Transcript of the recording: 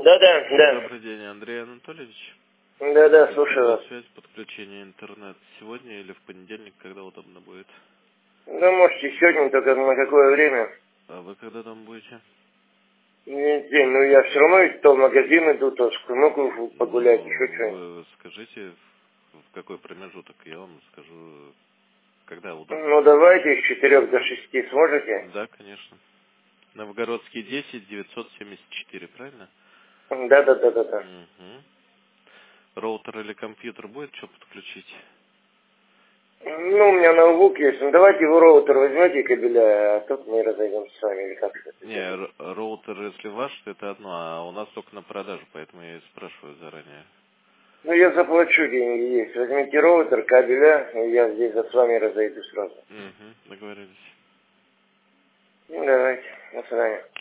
Да. Добрый день, Андрей Анатольевич. Да, слушаю вас. Связь, подключение интернет сегодня или в понедельник, когда удобно будет? Да, можете сегодня, только на какое время? А вы когда там будете? День, ну я все равно то в магазин иду, то в внуку погулять, еще что-нибудь. Вы скажите, в какой промежуток, я вам скажу, когда удобно. Ну давайте с 4 до 6 сможете? Да, конечно. Новгородский 10 974, правильно? Да. Угу. Роутер или компьютер будет что подключить? Ну, у меня ноутбук есть. Ну давайте вы роутер возьмете кабеля, а тут мы разойдемся с вами, или как это Не, делать? роутер, если ваш, то это одно, а у нас только на продажу, поэтому я и спрашиваю заранее. Ну я заплачу, деньги есть. Возьмите роутер, кабеля, и я здесь с вами разойду сразу. Угу, договорились. Ну давайте, до свидания.